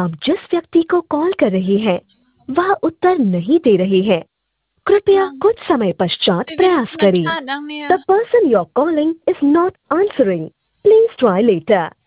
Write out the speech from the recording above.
आप जिस व्यक्ति को कॉल कर रहे हैं वह उत्तर नहीं दे रहे हैं। कृपया Lang. कुछ समय पश्चात Bibilis प्रयास na करें। siya lang The niya. person you're calling is not answering. Please try later.